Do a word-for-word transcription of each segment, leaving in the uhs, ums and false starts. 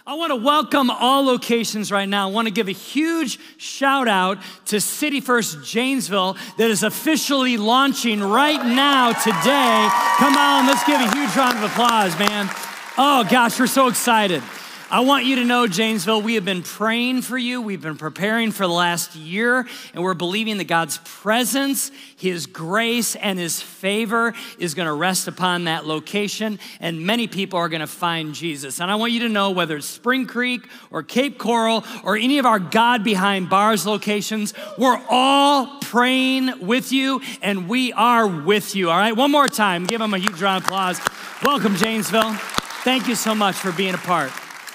I want to welcome all locations right now. I want to give a huge shout out to City First Janesville that is officially launching right now today. Come on, let's give a huge round of applause, man. Oh gosh, we're so excited. I want you to know, Janesville, we have been praying for you. We've been preparing for the last year, and we're believing that God's presence, His grace, and His favor is going to rest upon that location, and many people are going to find Jesus. And I want you to know, whether it's Spring Creek or Cape Coral or any of our God Behind Bars locations, we're all praying with you, and we are with you, all right? One more time, give them a huge round of applause. Welcome, Janesville. Thank you so much for being a part.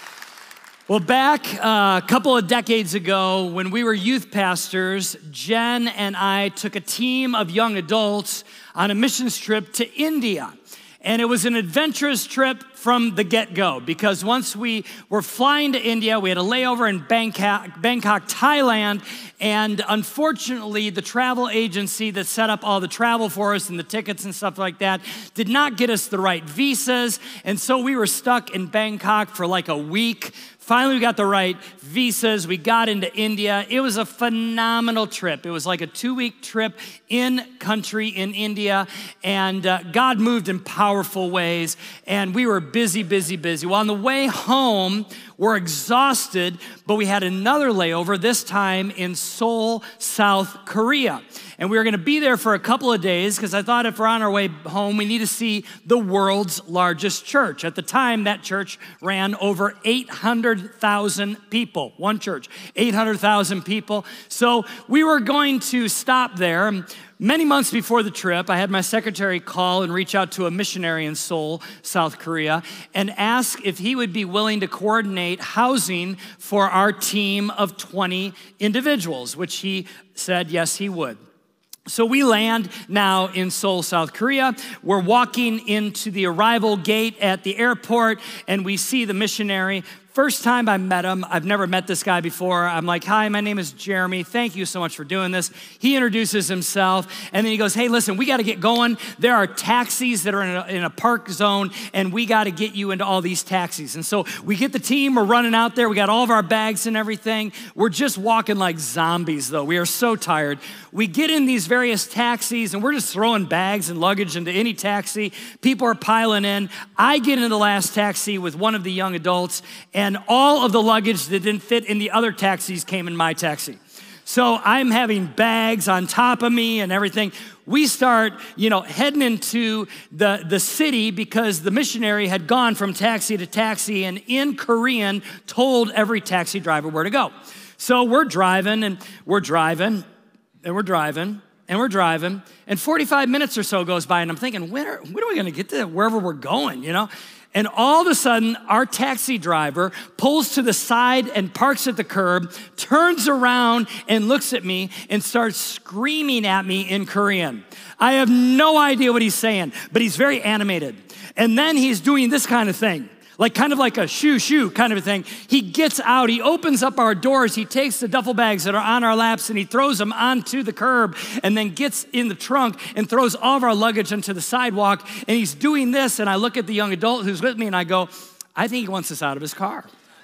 Well, back uh, a couple of decades ago, when we were youth pastors, Jen and I took a team of young adults on a missions trip to India. And it was an adventurous trip from the get-go, because once we were flying to India, we had a layover in Bangkok, Bangkok, Thailand, and unfortunately, the travel agency that set up all the travel for us and the tickets and stuff like that did not get us the right visas, and so we were stuck in Bangkok for like a week. Finally, we got the right visas. We got into India. It was a phenomenal trip. It was like a two-week trip in country in India, and uh, God moved in powerful ways, and we were busy, busy, busy. Well, on the way home, we're exhausted, but we had another layover, this time in Seoul, South Korea. And we were gonna be there for a couple of days, because I thought if we're on our way home, we need to see the world's largest church. At the time, that church ran over eight hundred thousand people. One church, eight hundred thousand people. So we were going to stop there. Many months before the trip, I had my secretary call and reach out to a missionary in Seoul, South Korea, and ask if he would be willing to coordinate housing for our team of twenty individuals, which he said yes, he would. So we land now in Seoul, South Korea. We're walking into the arrival gate at the airport, and we see the missionary. First time I met him, I've never met this guy before. I'm like, hi, my name is Jeremy. Thank you so much for doing this. He introduces himself, and then he goes, hey, listen, we got to get going. There are taxis that are in a, in a park zone, and we got to get you into all these taxis. And so we get the team, we're running out there. We got all of our bags and everything. We're just walking like zombies, though. We are so tired. We get in these various taxis, and we're just throwing bags and luggage into any taxi. People are piling in. I get in the last taxi with one of the young adults, and And all of the luggage that didn't fit in the other taxis came in my taxi. So I'm having bags on top of me and everything. We start, you know, heading into the, the city, because the missionary had gone from taxi to taxi and in Korean told every taxi driver where to go. So we're driving and we're driving and we're driving and we're driving, and forty-five minutes or so goes by, and I'm thinking, when are, when are we gonna get to wherever we're going, you know? And all of a sudden, our taxi driver pulls to the side and parks at the curb, turns around and looks at me and starts screaming at me in Korean. I have no idea what he's saying, but he's very animated. And then he's doing this kind of thing, like kind of like a shoo shoo kind of a thing. He gets out, he opens up our doors, he takes the duffel bags that are on our laps and he throws them onto the curb, and then gets in the trunk and throws all of our luggage onto the sidewalk. And he's doing this, and I look at the young adult who's with me and I go, I think he wants us out of his car.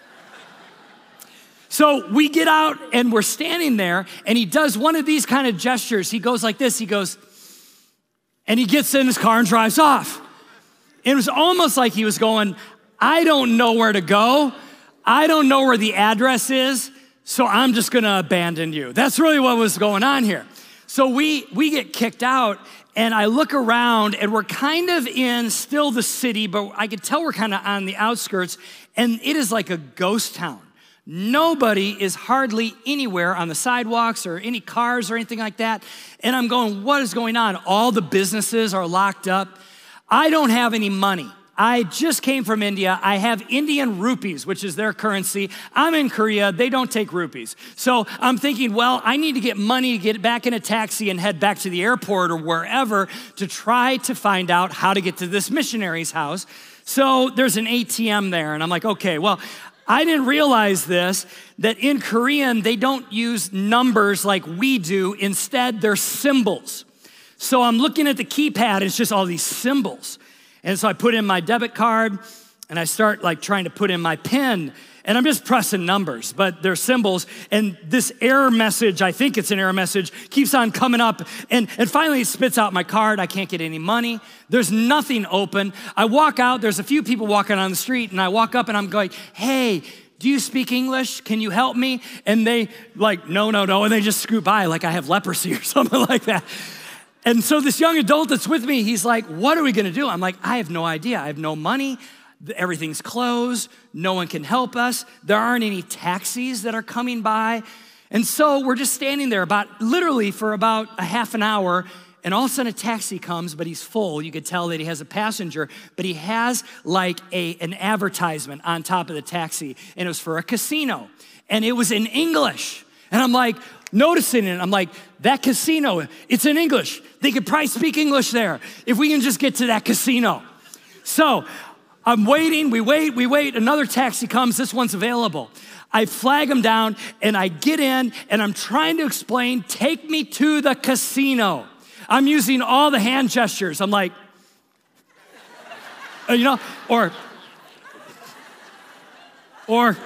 So we get out and we're standing there, and he does one of these kind of gestures. He goes like this, he goes, and he gets in his car and drives off. It was almost like he was going, I don't know where to go. I don't know where the address is, so I'm just gonna abandon you. That's really what was going on here. So we, we get kicked out, and I look around, and we're kind of in still the city, but I could tell we're kind of on the outskirts, and it is like a ghost town. Nobody is hardly anywhere on the sidewalks or any cars or anything like that. And I'm going, what is going on? All the businesses are locked up. I don't have any money. I just came from India. I have Indian rupees, which is their currency. I'm in Korea. They don't take rupees. So I'm thinking, well, I need to get money to get back in a taxi and head back to the airport or wherever to try to find out how to get to this missionary's house. So there's an A T M there, and I'm like, okay, well, I didn't realize this, that in Korean, they don't use numbers like we do. Instead, they're symbols. So I'm looking at the keypad, it's just all these symbols. And so I put in my debit card, and I start like trying to put in my PIN, And I'm just pressing numbers, but they're symbols. And this error message, I think it's an error message, keeps on coming up. And, and finally it spits out my card. I can't get any money. There's nothing open. I walk out, there's a few people walking on the street, and I walk up and I'm going, hey, do you speak English? Can you help me? And they like, no, no, no. And they just scoot by like I have leprosy or something like that. And so this young adult that's with me, he's like, what are we gonna do? I'm like, I have no idea. I have no money. Everything's closed. No one can help us. There aren't any taxis that are coming by. And so we're just standing there about literally for about a half an hour, and all of a sudden a taxi comes, but he's full. You could tell that he has a passenger, but he has like a, an advertisement on top of the taxi, and it was for a casino, and it was in English. And I'm like, noticing it, I'm like, that casino, it's in English. They could probably speak English there if we can just get to that casino. So I'm waiting, we wait, we wait, another taxi comes, this one's available. I flag him down and I get in and I'm trying to explain, take me to the casino. I'm using all the hand gestures. I'm like, you know, or, or,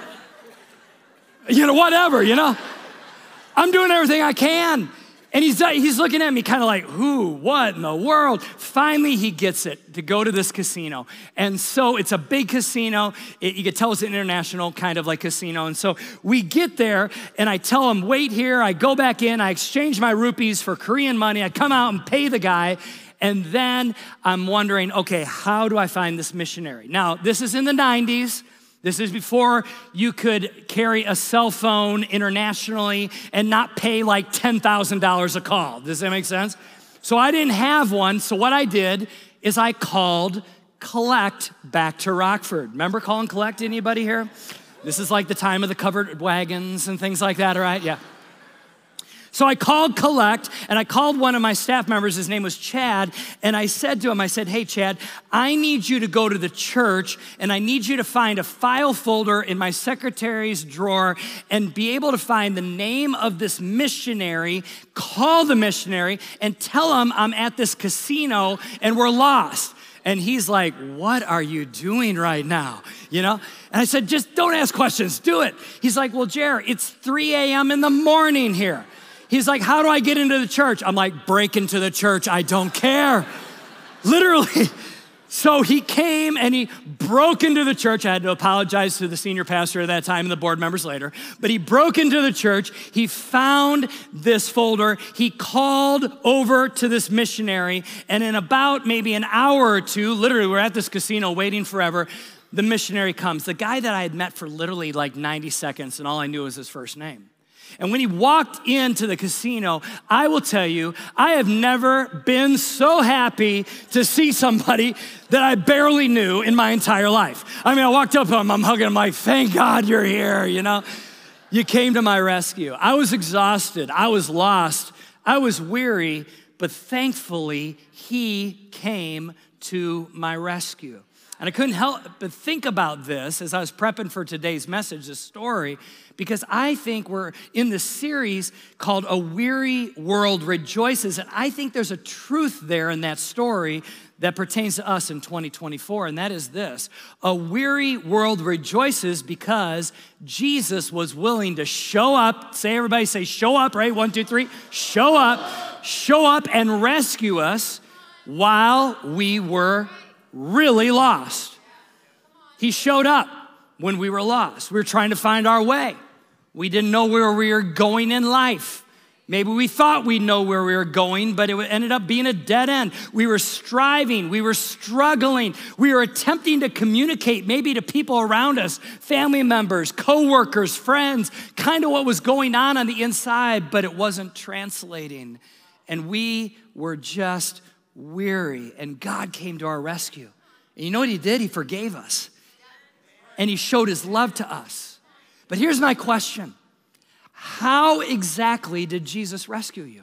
you know, whatever, you know. I'm doing everything I can. And he's, he's looking at me kind of like, who, what in the world? Finally, he gets it to go to this casino. And so it's a big casino. It, you could tell it's an international kind of like casino. And so we get there and I tell him, wait here. I go back in, I exchange my rupees for Korean money. I come out and pay the guy. And then I'm wondering, okay, how do I find this missionary? Now, this is in the nineties. This is before you could carry a cell phone internationally and not pay like ten thousand dollars a call. Does that make sense? So I didn't have one, so what I did is I called Collect back to Rockford. Remember calling Collect, anybody here? This is like the time of the covered wagons and things like that, all right? Yeah. So I called Collect, and I called one of my staff members, his name was Chad, and I said to him, I said, hey, Chad, I need you to go to the church, and I need you to find a file folder in my secretary's drawer and be able to find the name of this missionary, call the missionary, and tell him I'm at this casino and we're lost. And he's like, what are you doing right now? You know? And I said, just don't ask questions, do it. He's like, well, Jer, it's three a.m. in the morning here. He's like, how do I get into the church? I'm like, break into the church, I don't care. Literally. So he came and he broke into the church. I had to apologize to the senior pastor at that time and the board members later. But he broke into the church. He found this folder. He called over to this missionary. And in about maybe an hour or two, literally we're at this casino waiting forever, the missionary comes. The guy that I had met for literally like ninety seconds and all I knew was his first name. And when he walked into the casino, I will tell you, I have never been so happy to see somebody that I barely knew in my entire life. I mean, I walked up to him, I'm hugging him like, thank God you're here, you know? You came to my rescue. I was exhausted, I was lost, I was weary, but thankfully, he came to my rescue. And I couldn't help but think about this as I was prepping for today's message, this story, because I think we're in this series called A Weary World Rejoices. And I think there's a truth there in that story that pertains to us in twenty twenty-four, and that is this. A weary world rejoices because Jesus was willing to show up. Say, everybody say, show up, right? One, two, three. Show up, show up and rescue us while we were really lost. He showed up when we were lost. We were trying to find our way. We didn't know where we were going in life. Maybe we thought we know where we were going, but it ended up being a dead end. We were striving, we were struggling, we were attempting to communicate maybe to people around us, family members, coworkers, friends, kind of what was going on on the inside, but it wasn't translating. And we were just weary, and God came to our rescue. And you know what he did? He forgave us, and he showed his love to us. But here's my question. How exactly did Jesus rescue you?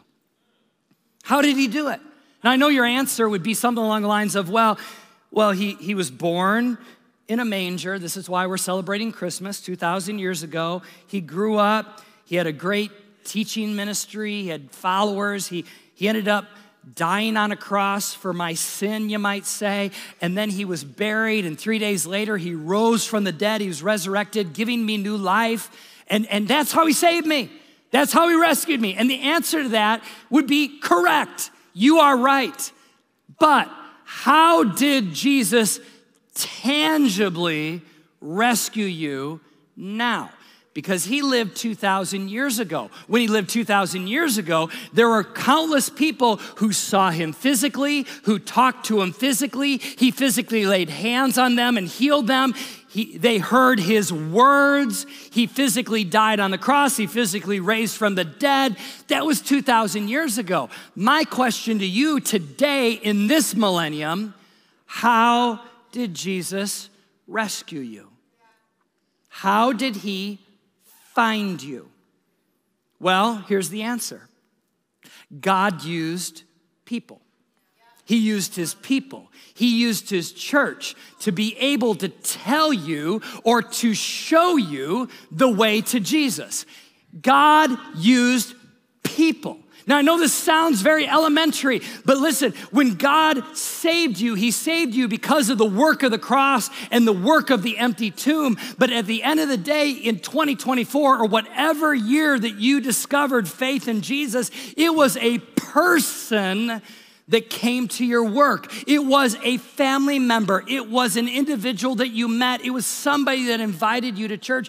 How did he do it? Now, I know your answer would be something along the lines of, well, well, he, he was born in a manger. This is why we're celebrating Christmas two thousand years ago. He grew up. He had a great teaching ministry. He had followers. He, he ended up dying on a cross for my sin, you might say. And then he was buried, and three days later, he rose from the dead. He was resurrected, giving me new life. And, and that's how he saved me. That's how he rescued me. And the answer to that would be correct. You are right. But how did Jesus tangibly rescue you now? Because he lived two thousand years ago. When he lived two thousand years ago, there were countless people who saw him physically, who talked to him physically. He physically laid hands on them and healed them. He, they heard his words. He physically died on the cross. He physically raised from the dead. That was two thousand years ago. My question to you today in this millennium, how did Jesus rescue you? How did he find you? Well, here's the answer. God used people. He used his people. He used his church to be able to tell you or to show you the way to Jesus. God used people. Now, I know this sounds very elementary, but listen, when God saved you, he saved you because of the work of the cross and the work of the empty tomb. But at the end of the day, in twenty twenty-four, or whatever year that you discovered faith in Jesus, it was a person that came to your work. It was a family member. It was an individual that you met. It was somebody that invited you to church.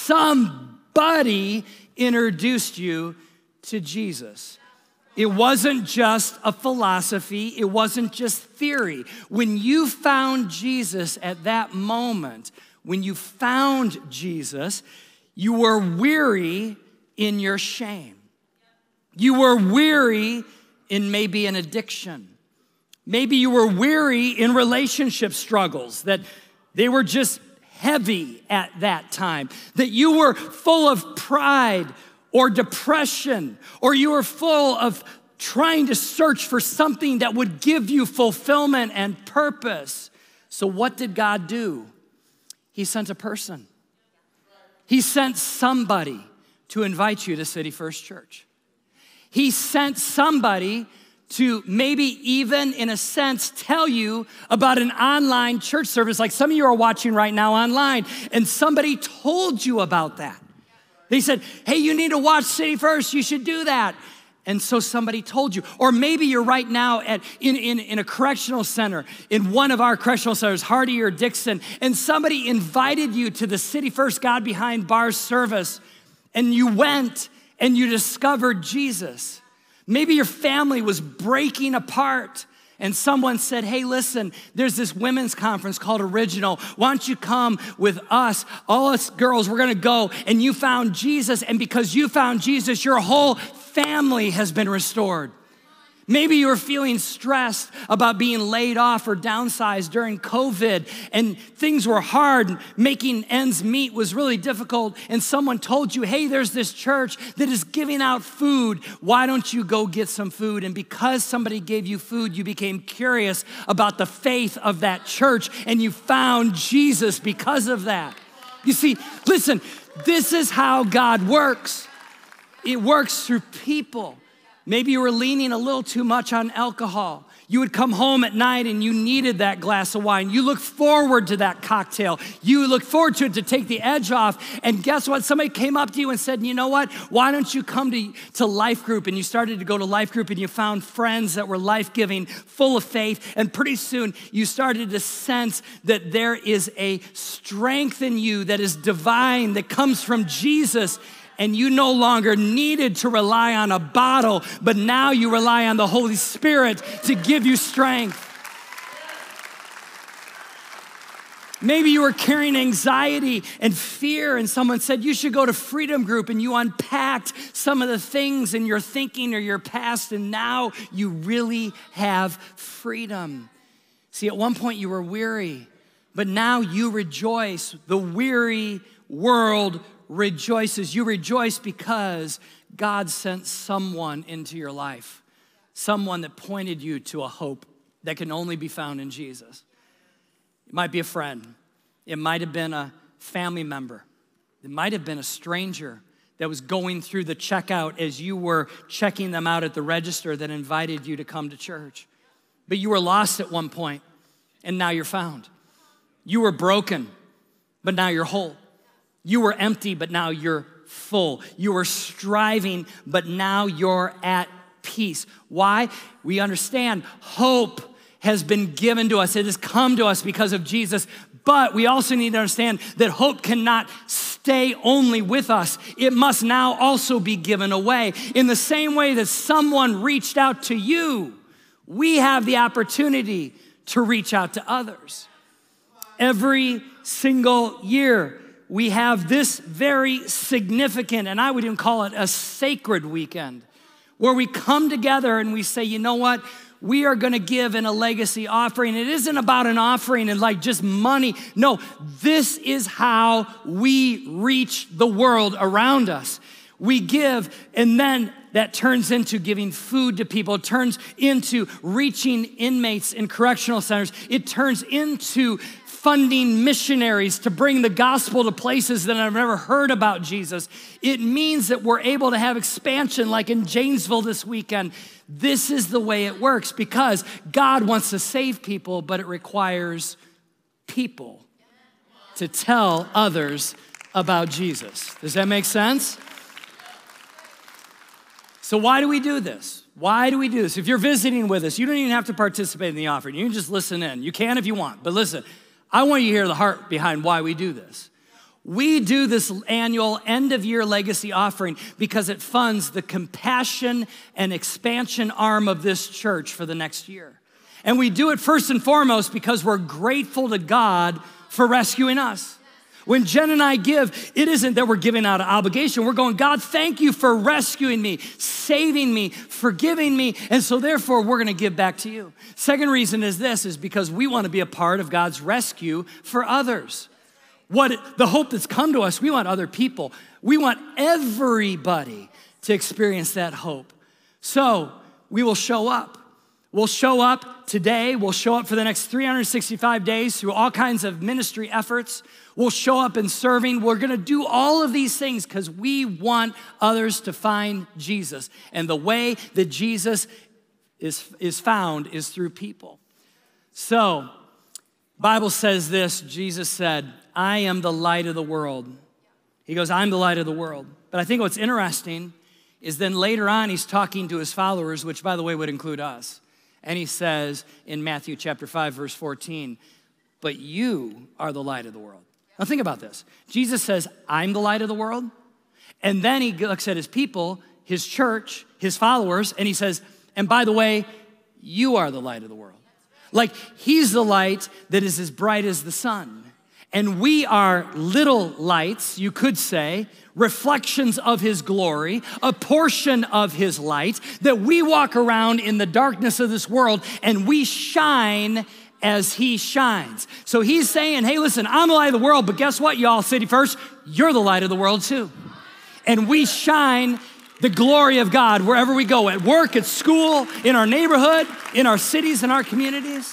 Somebody introduced you to Jesus. It wasn't just a philosophy. It wasn't just theory. When you found Jesus at that moment, when you found Jesus, you were weary in your shame. You were weary in maybe an addiction. Maybe you were weary in relationship struggles, that they were just heavy at that time, that you were full of pride or depression, or you were full of trying to search for something that would give you fulfillment and purpose. So what did God do? He sent a person. He sent somebody to invite you to City First Church. He sent somebody to maybe even, in a sense, tell you about an online church service, like some of you are watching right now online, and somebody told you about that. They said, hey, you need to watch City First, you should do that. And so somebody told you. Or maybe you're right now at in, in, in a correctional center, in one of our correctional centers, Hardy or Dixon, and somebody invited you to the City First God Behind Bars service, and you went and you discovered Jesus. Maybe your family was breaking apart, and someone said, hey, listen, there's this women's conference called Original. Why don't you come with us? All us girls, we're gonna go. And you found Jesus, and because you found Jesus, your whole family has been restored. Maybe you were feeling stressed about being laid off or downsized during COVID, and things were hard. Making ends meet was really difficult, and someone told you, hey, there's this church that is giving out food. Why don't you go get some food? And because somebody gave you food, you became curious about the faith of that church, and you found Jesus because of that. You see, listen, this is how God works. It works through people. Maybe you were leaning a little too much on alcohol. You would come home at night and you needed that glass of wine. You looked forward to that cocktail. You looked forward to it to take the edge off. And guess what? Somebody came up to you and said, you know what? Why don't you come to, to Life Group? And you started to go to Life Group and you found friends that were life-giving, full of faith. And pretty soon you started to sense that there is a strength in you that is divine, that comes from Jesus. And you no longer needed to rely on a bottle, but now you rely on the Holy Spirit to give you strength. Maybe you were carrying anxiety and fear, and someone said you should go to Freedom Group, and you unpacked some of the things in your thinking or your past, and now you really have freedom. See, at one point you were weary, but now you rejoice. The weary world rejoices. You rejoice because God sent someone into your life, someone that pointed you to a hope that can only be found in Jesus. It might be a friend. It might have been a family member. It might have been a stranger that was going through the checkout as you were checking them out at the register that invited you to come to church. But you were lost at one point, and now you're found. You were broken, but now you're whole. You were empty, but now you're full. You were striving, but now you're at peace. Why? We understand hope has been given to us. It has come to us because of Jesus. But we also need to understand that hope cannot stay only with us. It must now also be given away. In the same way that someone reached out to you, we have the opportunity to reach out to others. Every single year, we have this very significant, and I would even call it a sacred weekend, where we come together and we say, you know what? We are gonna give in a legacy offering. It isn't about an offering and like just money. No, this is how we reach the world around us. We give, and then that turns into giving food to people. It turns into reaching inmates in correctional centers. It turns into funding missionaries to bring the gospel to places that I've never heard about Jesus. It means that we're able to have expansion like in Janesville this weekend. This is the way it works because God wants to save people, but it requires people to tell others about Jesus. Does that make sense? So why do we do this? Why do we do this? If you're visiting with us, you don't even have to participate in the offering. You can just listen in. You can if you want, but listen, I want you to hear the heart behind why we do this. We do this annual end-of-year legacy offering because it funds the compassion and expansion arm of this church for the next year. And we do it first and foremost because we're grateful to God for rescuing us. When Jen and I give, it isn't that we're giving out of obligation. We're going, God, thank you for rescuing me, saving me, forgiving me, and so therefore we're gonna give back to you. Second reason is this, is because we wanna be a part of God's rescue for others. What the hope that's come to us, we want other people. We want everybody to experience that hope. So we will show up. We'll show up today. We'll show up for the next three hundred sixty-five days through all kinds of ministry efforts. We'll show up in serving. We're gonna do all of these things because we want others to find Jesus. And the way that Jesus is, is found is through people. So, Bible says this, Jesus said, I am the light of the world. He goes, I'm the light of the world. But I think what's interesting is then later on he's talking to his followers, which by the way would include us. And he says in Matthew chapter five, verse fourteen, but you are the light of the world. Now think about this. Jesus says, I'm the light of the world. And then he looks at his people, his church, his followers, and he says, and by the way, you are the light of the world. Like he's the light that is as bright as the sun. And we are little lights, you could say, reflections of his glory, a portion of his light, that we walk around in the darkness of this world and we shine as he shines. So he's saying, hey, listen, I'm the light of the world, but guess what, y'all, City First? You're the light of the world too. And we shine the glory of God wherever we go, at work, at school, in our neighborhood, in our cities, in our communities.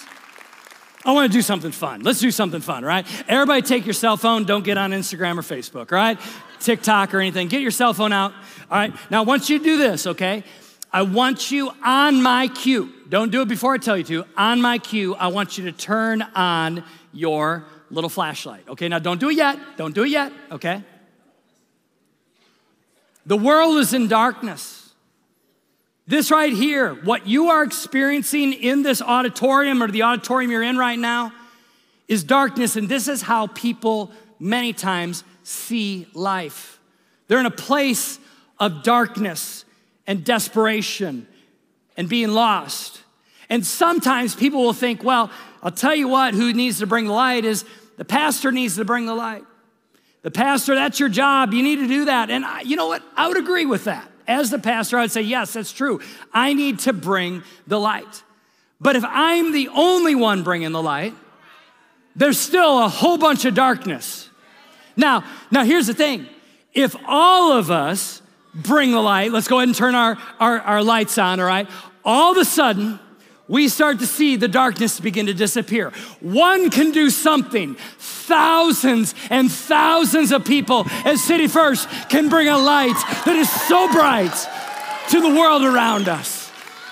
I want to do something fun. Let's do something fun, right? Everybody take your cell phone. Don't get on Instagram or Facebook, right? TikTok or anything. Get your cell phone out, all right? Now, once you do this, okay, I want you on my cue. Don't do it before I tell you to. On my cue, I want you to turn on your little flashlight. Okay, now don't do it yet. Don't do it yet, okay? The world is in darkness. This right here, what you are experiencing in this auditorium or the auditorium you're in right now is darkness, and this is how people many times see life. They're in a place of darkness and desperation and being lost. And sometimes people will think, well, I'll tell you what, who needs to bring the light is the pastor needs to bring the light. The pastor, that's your job. You need to do that. And I, you know what? I would agree with that. As the pastor, I'd say, yes, that's true. I need to bring the light. But if I'm the only one bringing the light, there's still a whole bunch of darkness. Now, now here's the thing. If all of us bring the light, let's go ahead and turn our, our, our lights on, all right? All of a sudden, we start to see the darkness begin to disappear. One can do something. Thousands and thousands of people at City First can bring a light that is so bright to the world around us.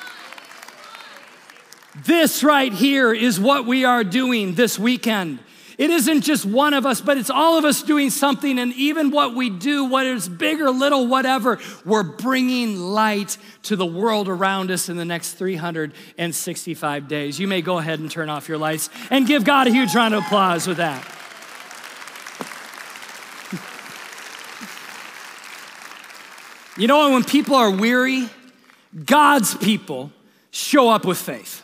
This right here is what we are doing this weekend. It isn't just one of us, but it's all of us doing something. And even what we do, whether it's big or little, whatever, we're bringing light to the world around us in the next three hundred sixty-five days. You may go ahead and turn off your lights and give God a huge round of applause with that. You know, when people are weary, God's people show up with faith.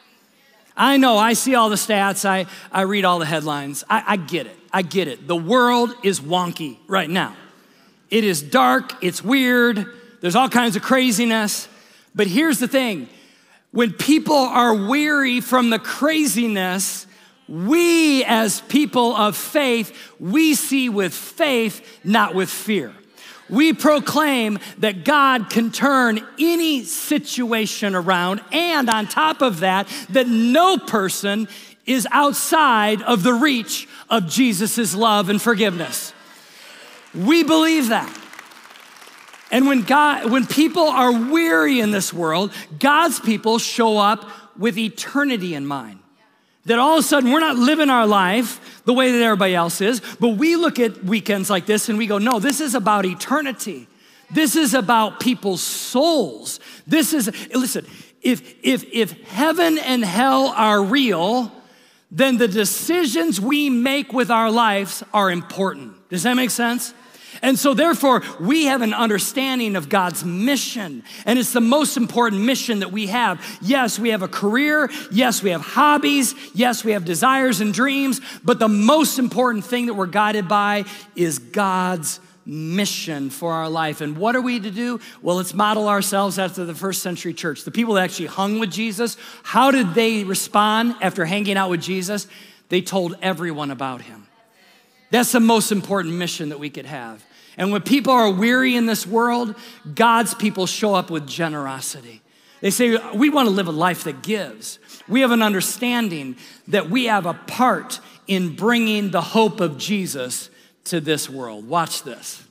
I know, I see all the stats, I, I read all the headlines. I, I get it, I get it. The world is wonky right now. It is dark, it's weird, there's all kinds of craziness. But here's the thing, when people are weary from the craziness, we as people of faith, we see with faith, not with fear. We proclaim that God can turn any situation around, and on top of that, that no person is outside of the reach of Jesus' love and forgiveness. We believe that. And when God, when people are weary in this world, God's people show up with eternity in mind. That all of a sudden, we're not living our life the way that everybody else is, but we look at weekends like this and we go, no, this is about eternity. This is about people's souls. This is, listen, if, if, if heaven and hell are real, then the decisions we make with our lives are important. Does that make sense? And so therefore, we have an understanding of God's mission, and it's the most important mission that we have. Yes, we have a career. Yes, we have hobbies. Yes, we have desires and dreams, but the most important thing that we're guided by is God's mission for our life. And what are we to do? Well, let's model ourselves after the first century church. The people that actually hung with Jesus, how did they respond after hanging out with Jesus? They told everyone about him. That's the most important mission that we could have. And when people are weary in this world, God's people show up with generosity. They say, we want to live a life that gives. We have an understanding that we have a part in bringing the hope of Jesus to this world. Watch this.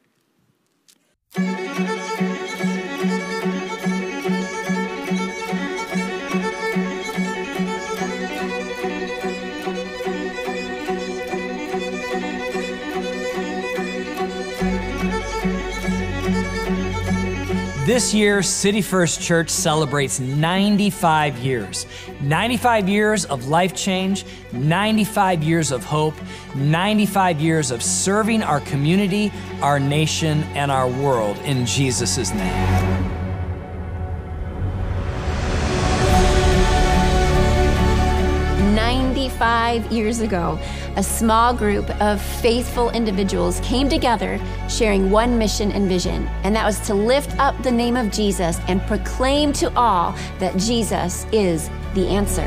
This year, City First Church celebrates ninety-five years. ninety-five years of life change, ninety-five years of hope, ninety-five years of serving our community, our nation, and our world in Jesus' name. ninety-five years ago, a small group of faithful individuals came together sharing one mission and vision, and that was to lift up the name of Jesus and proclaim to all that Jesus is the answer.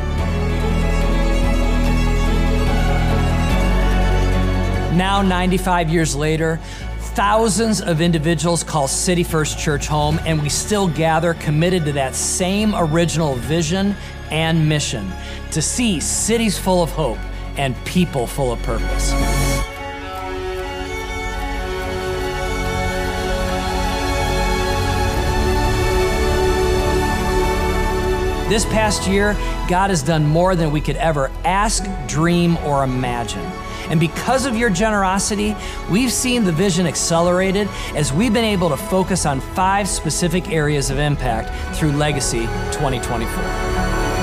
Now, ninety-five years later, thousands of individuals call City First Church home, and we still gather committed to that same original vision and mission, to see cities full of hope and people full of purpose. This past year, God has done more than we could ever ask, dream, or imagine. And because of your generosity, we've seen the vision accelerated as we've been able to focus on five specific areas of impact through Legacy twenty twenty-four.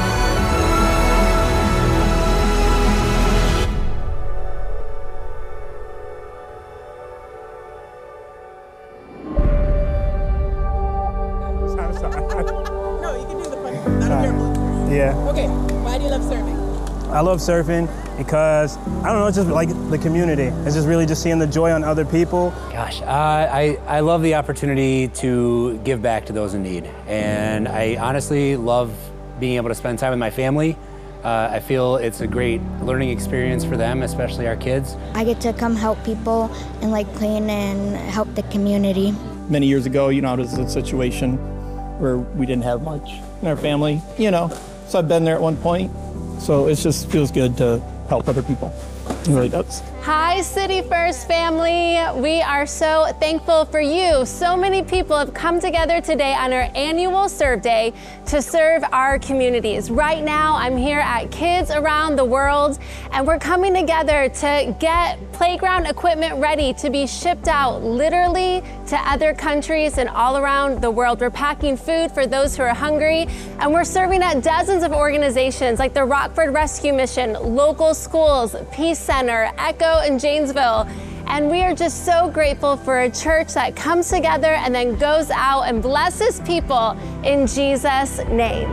Yeah. Okay, why do you love serving? I love surfing because, I don't know, it's just like the community. It's just really just seeing the joy on other people. Gosh, uh, I, I love the opportunity to give back to those in need. And I honestly love being able to spend time with my family. Uh, I feel it's a great learning experience for them, especially our kids. I get to come help people and like clean and help the community. Many years ago, you know, it was a situation where we didn't have much in our family, you know, so I've been there at one point. So it just feels good to help other people. It really does. Hi, City First family. We are so thankful for you. So many people have come together today on our annual Serve Day to serve our communities. Right now, I'm here at Kids Around the World, and we're coming together to get playground equipment ready to be shipped out literally to other countries and all around the world. We're packing food for those who are hungry, and we're serving at dozens of organizations like the Rockford Rescue Mission, local schools, Peace Center, Echo, in Janesville. And we are just so grateful for a church that comes together and then goes out and blesses people in Jesus' name.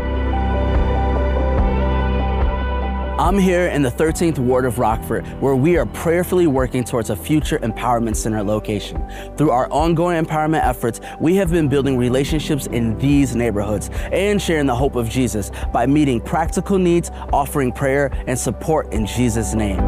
I'm here in the thirteenth Ward of Rockford, where we are prayerfully working towards a future empowerment center location. Through our ongoing empowerment efforts, we have been building relationships in these neighborhoods and sharing the hope of Jesus by meeting practical needs, offering prayer and support in Jesus' name.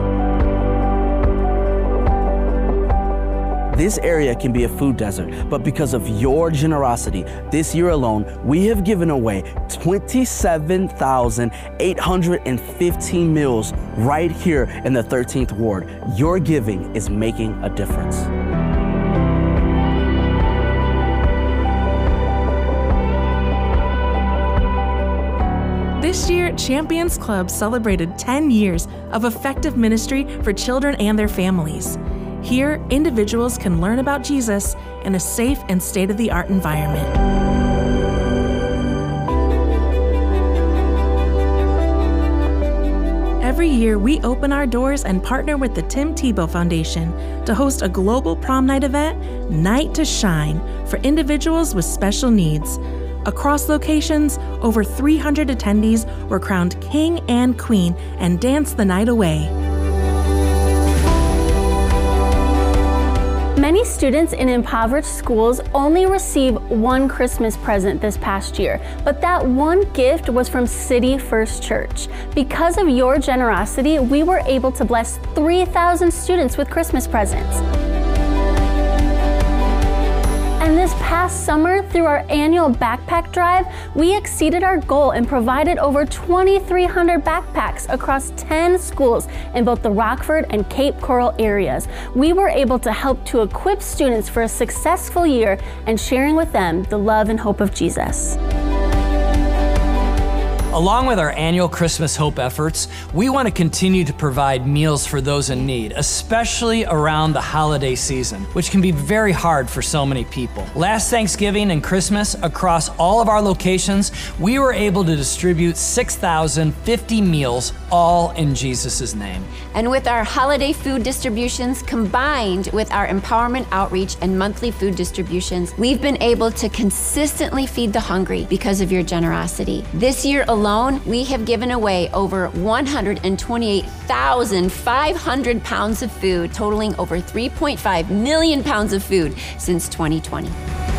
This area can be a food desert, but because of your generosity, this year alone, we have given away twenty-seven thousand eight hundred fifteen meals right here in the thirteenth Ward. Your giving is making a difference. This year, Champions Club celebrated ten years of effective ministry for children and their families. Here, individuals can learn about Jesus in a safe and state-of-the-art environment. Every year, we open our doors and partner with the Tim Tebow Foundation to host a global prom night event, Night to Shine, for individuals with special needs. Across locations, over three hundred attendees were crowned king and queen and danced the night away. Many students in impoverished schools only receive one Christmas present this past year, but that one gift was from City First Church. Because of your generosity, we were able to bless three thousand students with Christmas presents. And this past summer, through our annual backpack drive, we exceeded our goal and provided over twenty-three hundred backpacks across ten schools in both the Rockford and Cape Coral areas. We were able to help to equip students for a successful year and sharing with them the love and hope of Jesus. Along with our annual Christmas Hope efforts, we want to continue to provide meals for those in need, especially around the holiday season, which can be very hard for so many people. Last Thanksgiving and Christmas, across all of our locations, we were able to distribute six thousand fifty meals, all in Jesus' name. And with our holiday food distributions combined with our empowerment outreach and monthly food distributions, we've been able to consistently feed the hungry because of your generosity. This year alone, Alone, we have given away over one hundred twenty-eight thousand five hundred pounds of food, totaling over three point five million pounds of food since twenty twenty.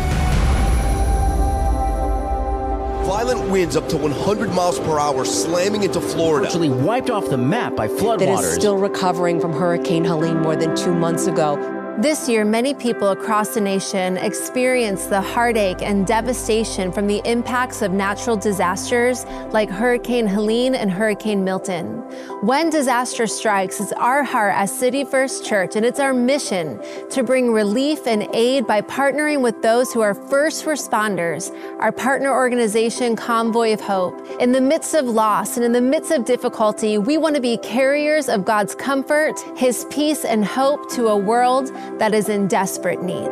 Violent winds up to one hundred miles per hour slamming into Florida. Virtually wiped off the map by floodwaters. That is still recovering from Hurricane Helene more than two months ago. This year, many people across the nation experienced the heartache and devastation from the impacts of natural disasters like Hurricane Helene and Hurricane Milton. When disaster strikes, it's our heart as City First Church, and it's our mission to bring relief and aid by partnering with those who are first responders, our partner organization, Convoy of Hope. In the midst of loss and in the midst of difficulty, we want to be carriers of God's comfort, His peace, and hope to a world that is in desperate need.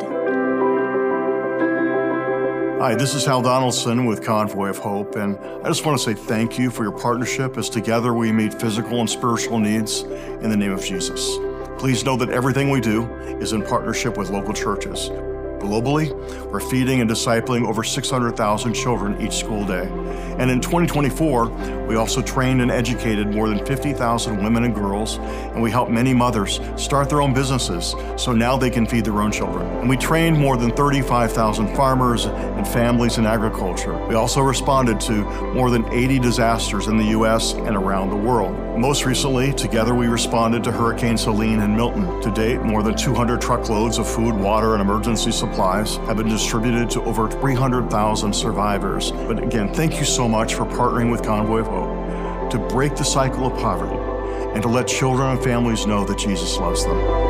Hi, this is Hal Donaldson with Convoy of Hope, and I just want to say thank you for your partnership as together we meet physical and spiritual needs in the name of Jesus. Please know that everything we do is in partnership with local churches. Globally, we're feeding and discipling over six hundred thousand children each school day. And in twenty twenty-four, we also trained and educated more than fifty thousand women and girls, and we helped many mothers start their own businesses so now they can feed their own children. And we trained more than thirty-five thousand farmers and families in agriculture. We also responded to more than eighty disasters in the U S and around the world. Most recently, together we responded to Hurricanes Helene and Milton. To date, more than two hundred truckloads of food, water, and emergency supplies supplies have been distributed to over three hundred thousand survivors. But again, thank you so much for partnering with Convoy of Hope to break the cycle of poverty and to let children and families know that Jesus loves them.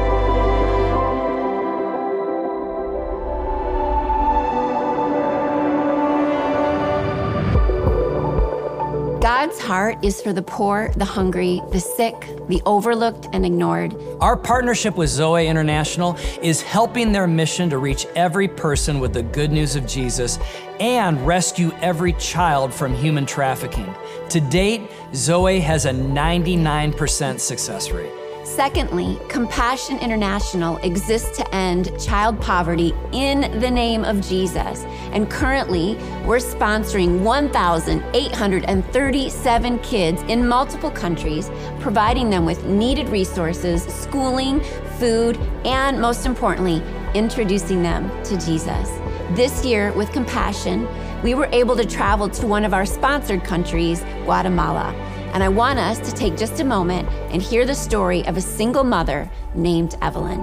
God's heart is for the poor, the hungry, the sick, the overlooked and ignored. Our partnership with Zoe International is helping their mission to reach every person with the good news of Jesus and rescue every child from human trafficking. To date, Zoe has a ninety-nine percent success rate. Secondly, Compassion International exists to end child poverty in the name of Jesus. And currently, we're sponsoring one thousand eight hundred thirty-seven kids in multiple countries, providing them with needed resources, schooling, food, and most importantly, introducing them to Jesus. This year, with Compassion, we were able to travel to one of our sponsored countries, Guatemala. And I want us to take just a moment and hear the story of a single mother named Evelyn.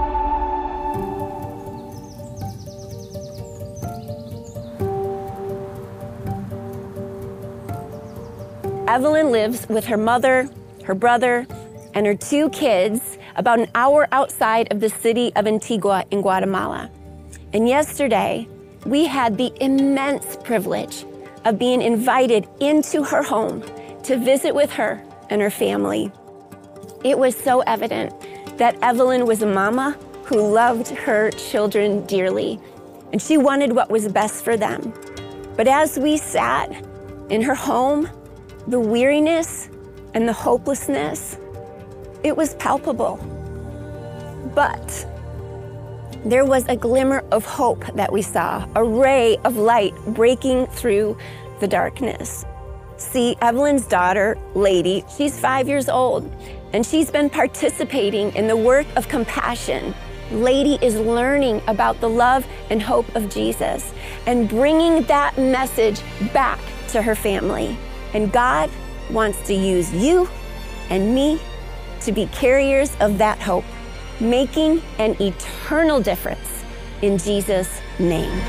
Evelyn lives with her mother, her brother, and her two kids about an hour outside of the city of Antigua in Guatemala. And yesterday, we had the immense privilege of being invited into her home to visit with her and her family. It was so evident that Evelyn was a mama who loved her children dearly, and she wanted what was best for them. But as we sat in her home, the weariness and the hopelessness, it was palpable. But there was a glimmer of hope that we saw, a ray of light breaking through the darkness. See, Evelyn's daughter, Lady, she's five years old, and she's been participating in the work of Compassion. Lady is learning about the love and hope of Jesus and bringing that message back to her family. And God wants to use you and me to be carriers of that hope, making an eternal difference in Jesus' name.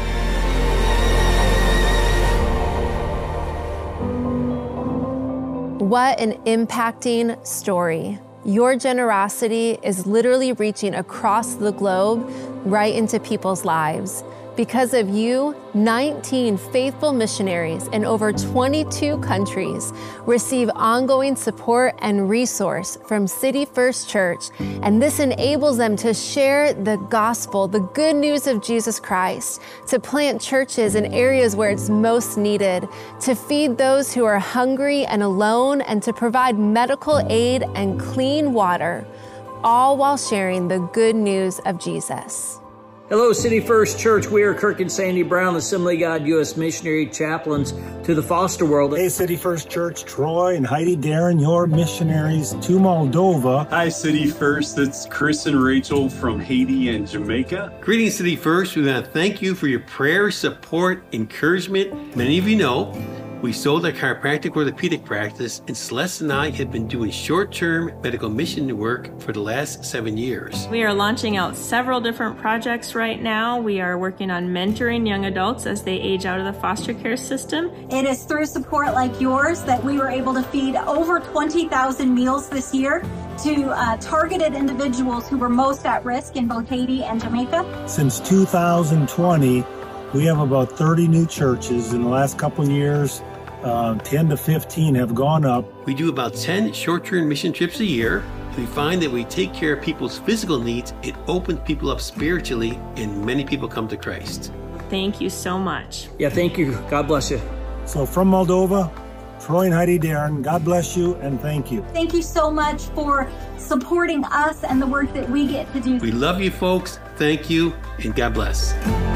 What an impacting story. Your generosity is literally reaching across the globe right into people's lives. Because of you, nineteen faithful missionaries in over twenty-two countries receive ongoing support and resource from City First Church, and this enables them to share the gospel, the good news of Jesus Christ, to plant churches in areas where it's most needed, to feed those who are hungry and alone, and to provide medical aid and clean water, all while sharing the good news of Jesus. Hello, City First Church. We are Kirk and Sandy Brown, Assembly of God U S missionary chaplains to the foster world. Hey, City First Church, Troy and Heidi Darren, your missionaries to Moldova. Hi, City First. It's Chris and Rachel from Haiti and Jamaica. Greetings, City First. We want to thank you for your prayer, support, encouragement. Many of you know we sold our chiropractic orthopedic practice, and Celeste and I have been doing short-term medical mission work for the last seven years. We are launching out several different projects right now. We are working on mentoring young adults as they age out of the foster care system. It is through support like yours that we were able to feed over twenty thousand meals this year to uh, targeted individuals who were most at risk in both Haiti and Jamaica. Since two thousand twenty, we have about thirty new churches. In the last couple of years, uh, ten to fifteen have gone up. We do about ten short-term mission trips a year. We find that we take care of people's physical needs. It opens people up spiritually, and many people come to Christ. Thank you so much. Yeah, thank you. God bless you. So from Moldova, Troy and Heidi Darren, God bless you and thank you. Thank you so much for supporting us and the work that we get to do. We love you folks. Thank you, and God bless.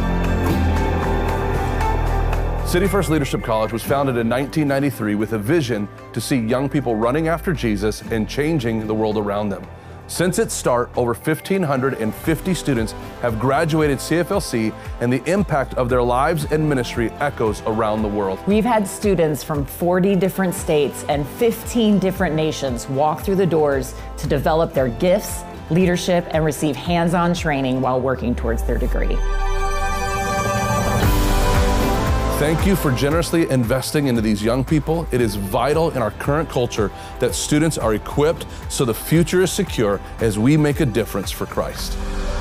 City First Leadership College was founded in nineteen ninety-three with a vision to see young people running after Jesus and changing the world around them. Since its start, over one thousand five hundred fifty students have graduated C F L C, and the impact of their lives and ministry echoes around the world. We've had students from forty different states and fifteen different nations walk through the doors to develop their gifts, leadership, and receive hands-on training while working towards their degree. Thank you for generously investing into these young people. It is vital in our current culture that students are equipped so the future is secure as we make a difference for Christ.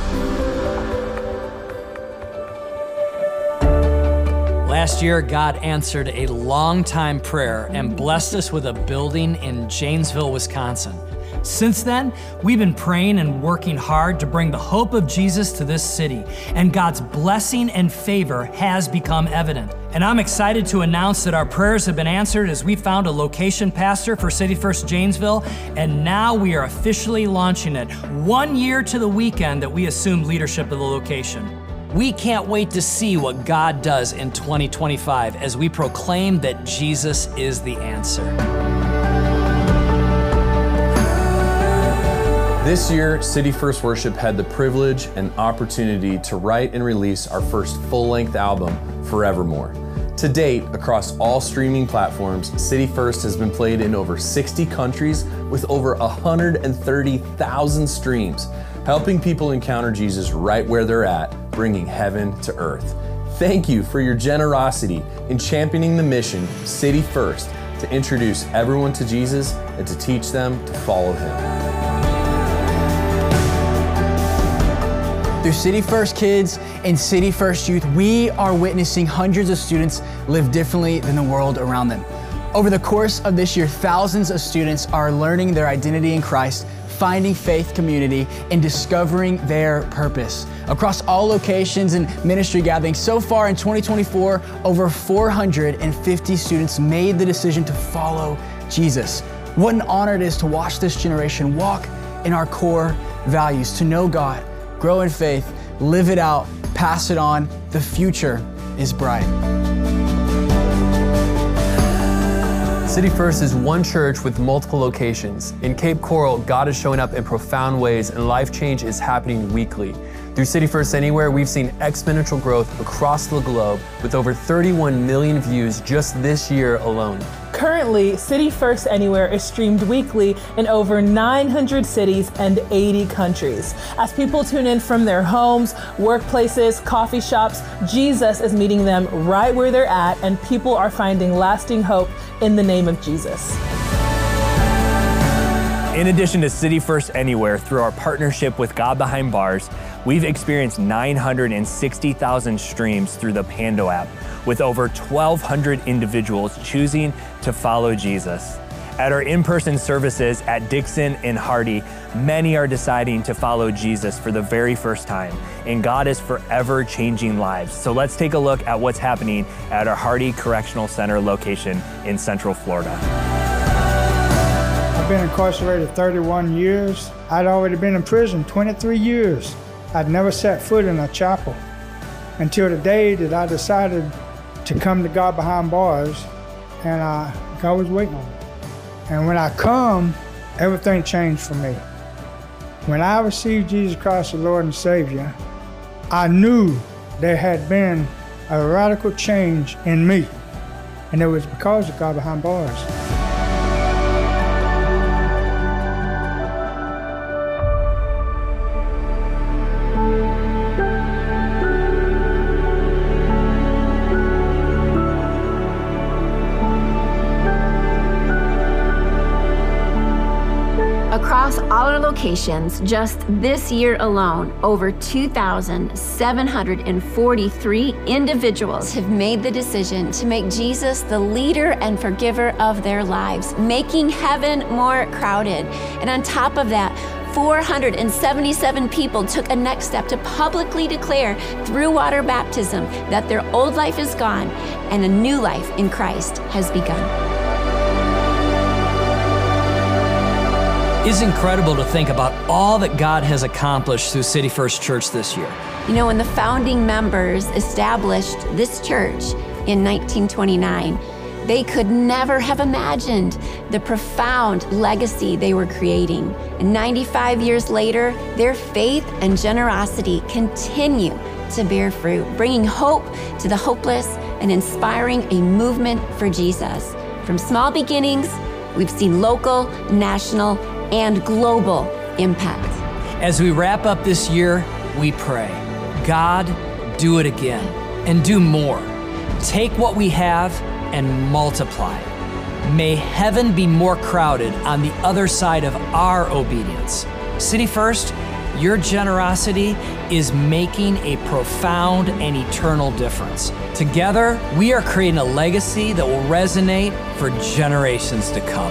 Last year, God answered a long-time prayer and blessed us with a building in Janesville, Wisconsin. Since then, we've been praying and working hard to bring the hope of Jesus to this city, and God's blessing and favor has become evident. And I'm excited to announce that our prayers have been answered as we found a location pastor for City First Janesville, and now we are officially launching it one year to the weekend that we assumed leadership of the location. We can't wait to see what God does in twenty twenty-five as we proclaim that Jesus is the answer. This year, City First Worship had the privilege and opportunity to write and release our first full-length album, Forevermore. To date, across all streaming platforms, City First has been played in over sixty countries with over one hundred thirty thousand streams, helping people encounter Jesus right where they're at, bringing heaven to earth. Thank you for your generosity in championing the mission, City First, to introduce everyone to Jesus and to teach them to follow Him. Through City First Kids and City First Youth, we are witnessing hundreds of students live differently than the world around them. Over the course of this year, thousands of students are learning their identity in Christ, finding faith community, and discovering their purpose. Across all locations and ministry gatherings, so far in twenty twenty-four, over four hundred fifty students made the decision to follow Jesus. What an honor it is to watch this generation walk in our core values, to know God, grow in faith, live it out, pass it on. The future is bright. City First is one church with multiple locations. In Cape Coral, God is showing up in profound ways and life change is happening weekly. Through City First Anywhere, we've seen exponential growth across the globe with over thirty-one million views just this year alone. Currently, City First Anywhere is streamed weekly in over nine hundred cities and eighty countries. As people tune in from their homes, workplaces, coffee shops, Jesus is meeting them right where they're at, and people are finding lasting hope in the name of Jesus. In addition to City First Anywhere, through our partnership with God Behind Bars, we've experienced nine hundred sixty thousand streams through the Pando app, with over twelve hundred individuals choosing to follow Jesus. At our in-person services at Dixon and Hardy, many are deciding to follow Jesus for the very first time, and God is forever changing lives. So let's take a look at what's happening at our Hardy Correctional Center location in Central Florida. I've been incarcerated thirty-one years. I'd already been in prison twenty-three years. I'd never set foot in a chapel until the day that I decided to come to God Behind Bars, and I, God was waiting on me. And when I come, everything changed for me. When I received Jesus Christ as Lord and Savior, I knew there had been a radical change in me, and it was because of God Behind Bars. Across all our locations, just this year alone, over two thousand seven hundred forty-three individuals have made the decision to make Jesus the leader and forgiver of their lives, making heaven more crowded. And on top of that, four hundred seventy-seven people took a next step to publicly declare through water baptism that their old life is gone and a new life in Christ has begun. It's incredible to think about all that God has accomplished through City First Church this year. You know, when the founding members established this church in nineteen twenty-nine, they could never have imagined the profound legacy they were creating. And ninety-five years later, their faith and generosity continue to bear fruit, bringing hope to the hopeless and inspiring a movement for Jesus. From small beginnings, we've seen local, national, and global impact. As we wrap up this year, we pray, God, do it again and do more. take what we have and multiply it. May heaven be more crowded on the other side of our obedience. City First, your generosity is making a profound and eternal difference. Together, we are creating a legacy that will resonate for generations to come.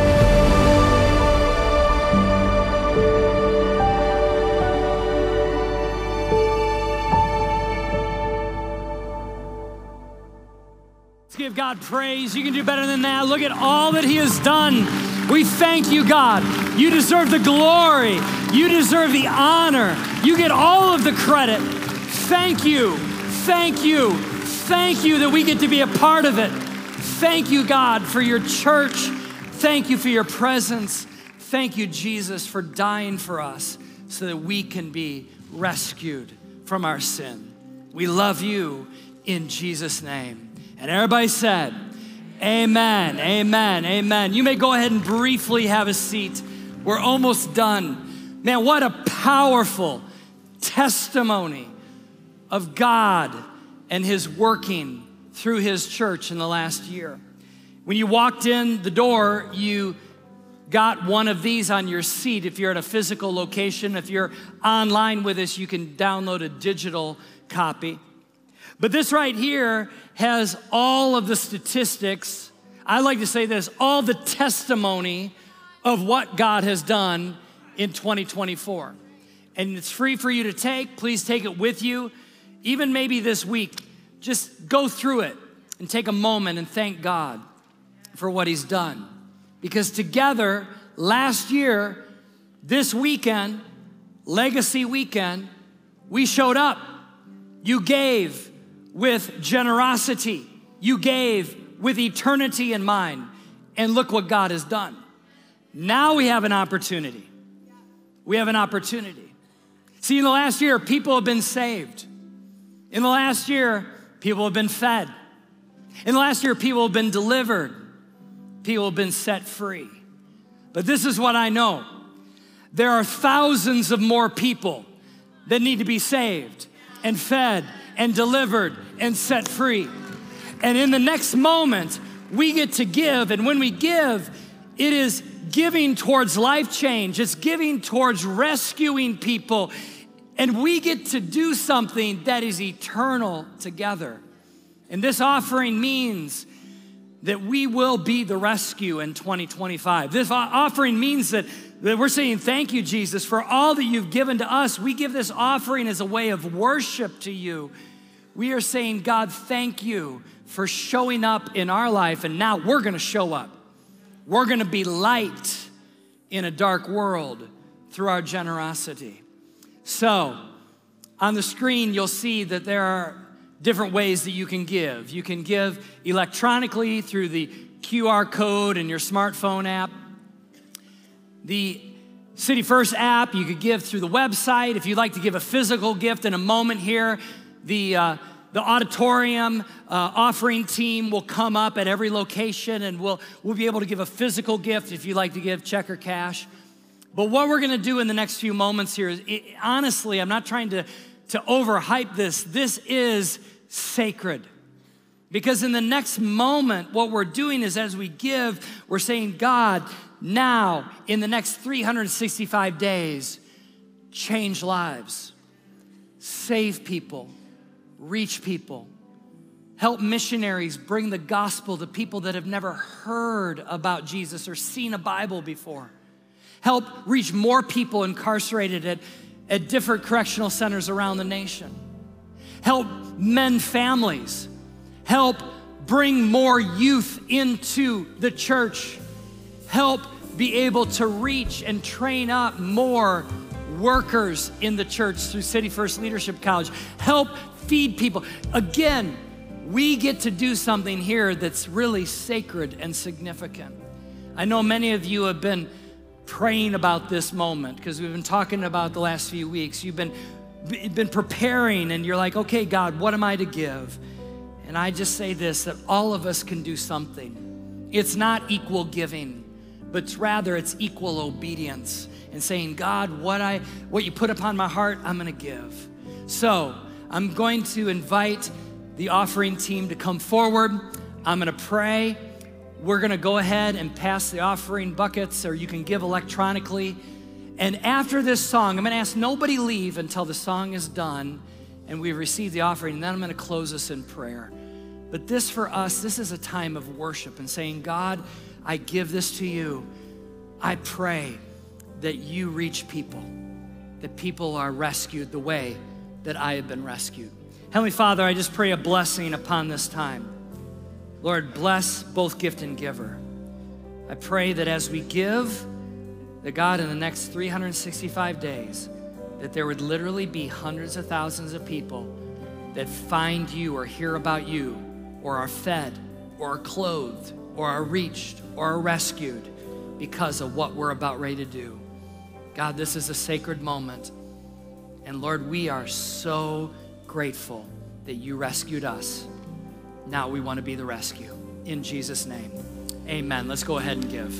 Let's give God praise. You can do better than that. Look at all that He has done. We thank you, God. You deserve the glory. You deserve the honor. You get all of the credit. Thank you. Thank you. Thank you that we get to be a part of it. Thank you, God, for your church. Thank you for your presence. Thank you, Jesus, for dying for us so that we can be rescued from our sin. We love you in Jesus' name. And everybody said, amen, amen, amen. You may go ahead and briefly have a seat. We're almost done. Man, what a powerful testimony of God and His working through His church in the last year. When you walked in the door, you got one of these on your seat. If you're at a physical location, if you're online with us, you can download a digital copy. But this right here has all of the statistics. I like to say this, all the testimony of what God has done in twenty twenty-four. And it's free for you to take. Please take it with you. Even maybe this week, just go through it and take a moment and thank God for what He's done. Because together, last year, this weekend, Legacy Weekend, we showed up. You gave with generosity. You gave with eternity in mind. And look what God has done. Now we have an opportunity. We have an opportunity. See, in the last year, people have been saved. In the last year, people have been fed. In the last year, people have been delivered. People have been set free. But this is what I know. There are thousands of more people that need to be saved and fed and delivered and set free. And in the next moment, we get to give. And when we give, it is giving towards life change. It's giving towards rescuing people. And we get to do something that is eternal together. And this offering means that we will be the rescue in twenty twenty-five. This offering means that, that we're saying, thank you, Jesus, for all that you've given to us. We give this offering as a way of worship to you. We are saying, God, thank you for showing up in our life, and now we're gonna show up. We're gonna be light in a dark world through our generosity. So, on the screen, you'll see that there are different ways that you can give. You can give electronically through the Q R code in your smartphone app. The City First app, you could give through the website. If you'd like to give a physical gift in a moment here, the, uh, the auditorium uh, offering team will come up at every location, and we'll, we'll be able to give a physical gift if you'd like to give check or cash. But what we're gonna do in the next few moments here is, it, honestly, I'm not trying to, to overhype this. This is sacred. Because in the next moment, what we're doing is as we give, we're saying, God, now, in the next three hundred sixty-five days, change lives, save people, reach people, help missionaries bring the gospel to people that have never heard about Jesus or seen a Bible before. Help reach more people incarcerated at, at different correctional centers around the nation. Help mend families. Help bring more youth into the church. Help be able to reach and train up more workers in the church through City First Leadership College. Help feed people. Again, we get to do something here that's really sacred and significant. I know many of you have been praying about this moment because we've been talking about the last few weeks. You've been, been preparing and you're like, okay, God, what am I to give? And I just say this, that all of us can do something. It's not equal giving, but rather it's equal obedience and saying, God, what, I, what you put upon my heart, I'm gonna give. So I'm going to invite the offering team to come forward. I'm gonna pray. We're gonna go ahead and pass the offering buckets, or you can give electronically. And after this song, I'm gonna ask nobody leave until the song is done and we receive the offering, and then I'm gonna close us in prayer. But this for us, this is a time of worship and saying, God, I give this to you. I pray that you reach people, that people are rescued the way that I have been rescued. Heavenly Father, I just pray a blessing upon this time. Lord, bless both gift and giver. I pray that as we give, that God, in the next three hundred sixty-five days, that there would literally be hundreds of thousands of people that find you or hear about you, or are fed, or are clothed, or are reached, or are rescued because of what we're about ready to do. God, this is a sacred moment. And Lord, we are so grateful that you rescued us. Now we want to be the rescue. In Jesus' name, amen. Let's go ahead and give.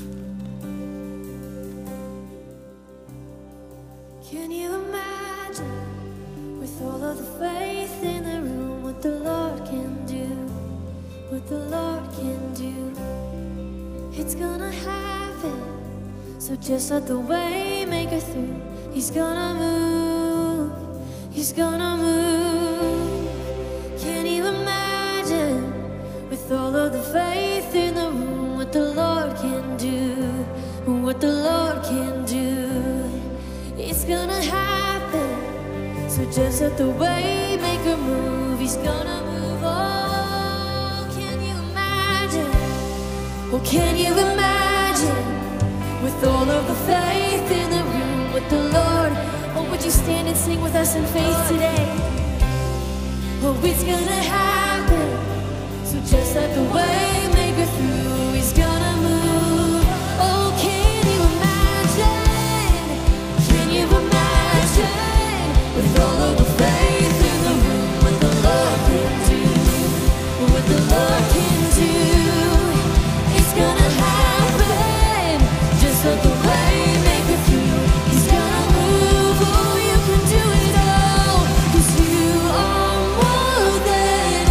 Can you imagine, with all of the faith in the room, what the Lord can do, what the Lord can do? It's gonna happen, so just let the way make it through. He's gonna move, he's gonna move. Can you imagine, with all of the faith in the room, what the Lord can do, what the Lord can do? It's gonna happen, so just let the way make a move. He's gonna move. Oh, can you imagine? Oh, can you imagine, with all of the faith in the room, with the Lord? Oh, would you stand and sing with us in faith today? Oh, it's gonna happen, so just let the way make it through. He's gonna move. Oh, can you imagine? Can you imagine, with all of the faith in the room, what the Lord can do, what the Lord can do? It's gonna happen, just let the way make it through. He's gonna move. Oh, you can do it all, 'cause you are more than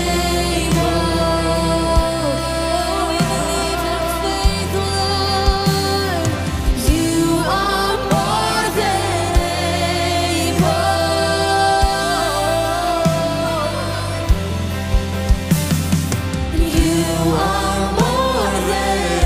able. Oh, we believe in faith, Lord. You are more than able. You are more than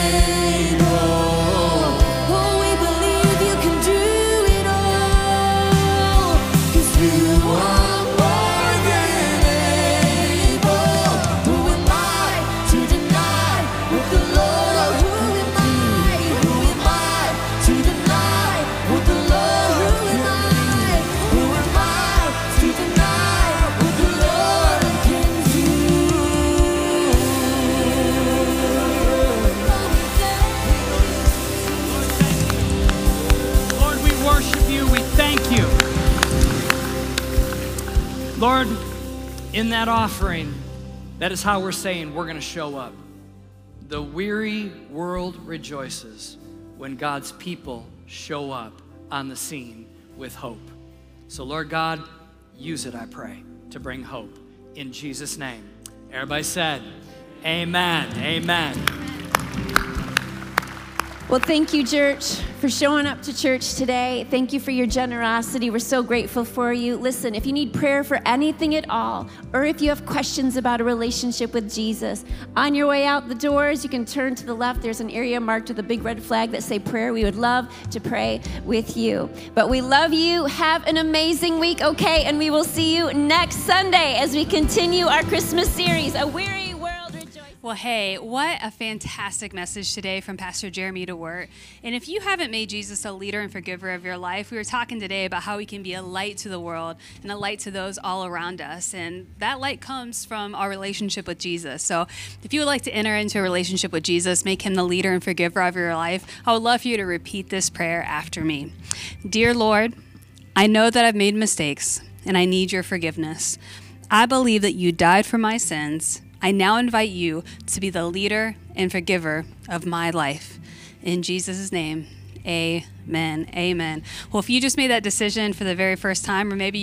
able. Oh, we believe you can do it all, 'cause you are more than able. Who am I to deny what the Lord? Who am I? Who am I to deny what the Lord? Who am I? Who am I to deny what the Lord can Lord, we worship you, we thank you. Lord, in that offering, that is how we're saying we're gonna show up. The weary world rejoices when God's people show up on the scene with hope. So Lord God, use it, I pray, to bring hope. In Jesus' name. Everybody said, amen, amen. Well, thank you, church, for showing up to church today. Thank you for your generosity. We're so grateful for you. Listen, if you need prayer for anything at all, or if you have questions about a relationship with Jesus, on your way out the doors, you can turn to the left. There's an area marked with a big red flag that say prayer. We would love to pray with you. But we love you. Have an amazing week, okay? And we will see you next Sunday as we continue our Christmas series, A Weary World. Well, hey, what a fantastic message today from Pastor Jeremy DeWert. And if you haven't made Jesus a leader and forgiver of your life, we were talking today about how we can be a light to the world and a light to those all around us. And that light comes from our relationship with Jesus. So if you would like to enter into a relationship with Jesus, make him the leader and forgiver of your life, I would love for you to repeat this prayer after me. Dear Lord, I know that I've made mistakes and I need your forgiveness. I believe that you died for my sins. I now invite you to be the leader and forgiver of my life. In Jesus' name, amen, amen. Well, if you just made that decision for the very first time, or maybe you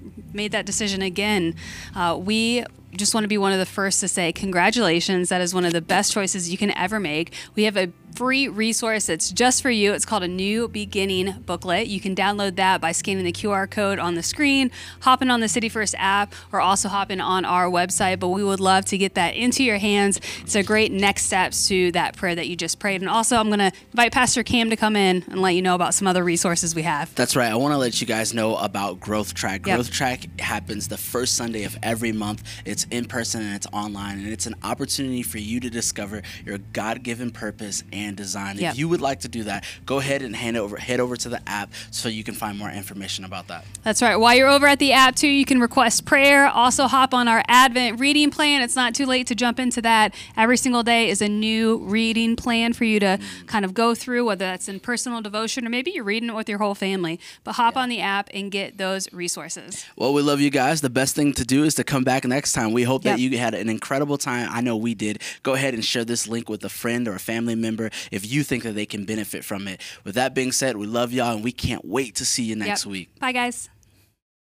made that decision again, uh, we just want to be one of the first to say congratulations. That is one of the best choices you can ever make. We have a free resource that's just for you. It's called a New Beginning booklet. You can download that by scanning the Q R code on the screen, hopping on the City First app, or also hopping on our website. But we would love to get that into your hands. It's a great next steps to that prayer that you just prayed. And also, I'm going to invite Pastor Cam to come in and let you know about some other resources we have. That's right. I want to let you guys know about Growth Track. Yep. Growth Track happens the first Sunday of every month. It's in person and it's online, and it's an opportunity for you to discover your God-given purpose and design. Yep. If you would like to do that, go ahead and hand over, head over to the app so you can find more information about that. That's right. While you're over at the app too, you can request prayer. Also hop on our Advent reading plan. It's not too late to jump into that. Every single day is a new reading plan for you to mm. kind of go through, whether that's in personal devotion or maybe you're reading it with your whole family. But hop yeah. on the app and get those resources. Well, we love you guys. The best thing to do is to come back next time. We hope yep. that you had an incredible time. I know we did. Go ahead and share this link with a friend or a family member if you think that they can benefit from it. With that being said, we love y'all and we can't wait to see you next yep. week. Bye, guys.